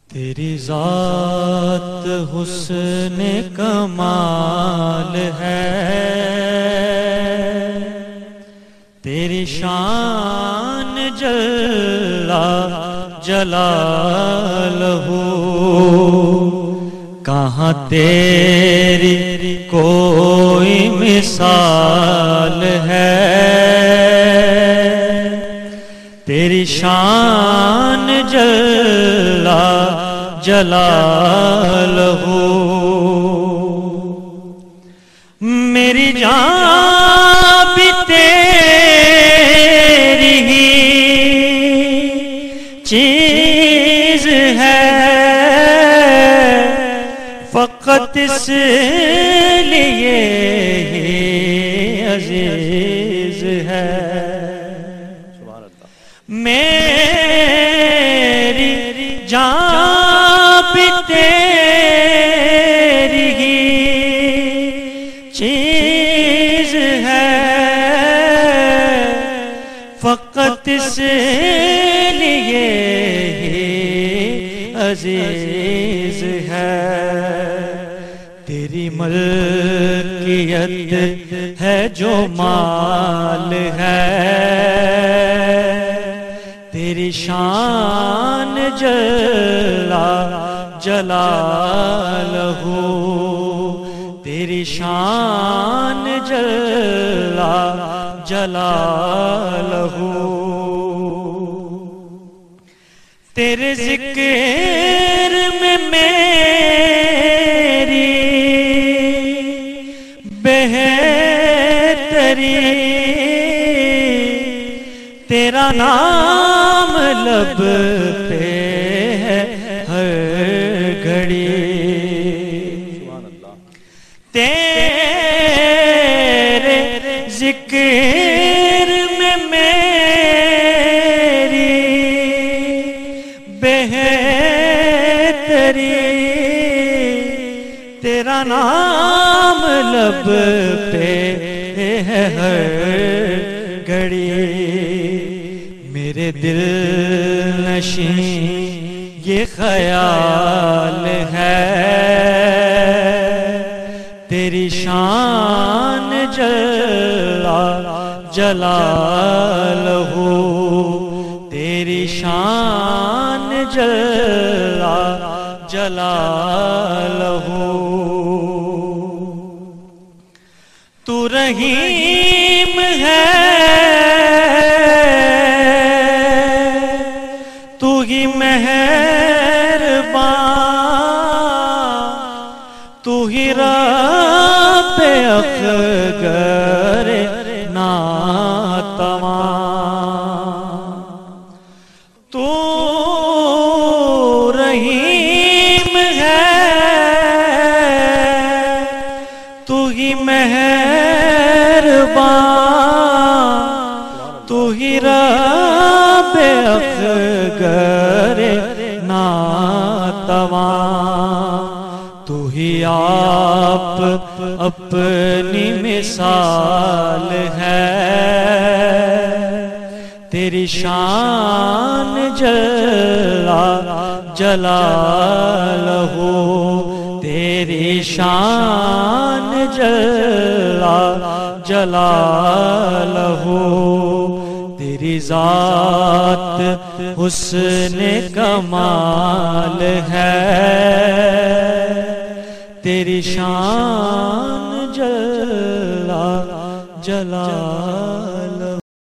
تیری ذات حسن کمال ہے، تیری شان جل جلالہ، کہاں تیری کوئی مثال ہے، تیری شان جل جلالہ، میری جان بھی تیری ہی چیز ہے، فقط اس لیے ہی عزیز ہے، میری جان بھی تیری ہی چیز ہے، فقط اس لیے ہی عزیز ہے، تیری ملکیت ہے جو مال ہے، تیری شان جل جلالہ، تیری شان جل جلالہ، تیرے ذکر میں میری بہتری، تیرا نام لب پہ ہے ہر گھڑی، تیرے ذکر میں میری بہتری، تیرا نام لب پہ ہے ہر گھڑی، میرے دل نشین یہ خیال ہے، تیری شان جل جلالہ، تیری شان جل جلالہ، تو رحیم ہے، تو ہی مہربان، تو ہی رب اخگر ناتواں، تو رحیم ہے، تو ہی مہربان، تو ہی رب اخگر ناتواں، تو ہی آپ اپنی مثال ہے، تیری شان جل جلالہ، تیری شان جل جلالہ، تیری ذات حسن کمال ہے، تیری شان جل جلالہ۔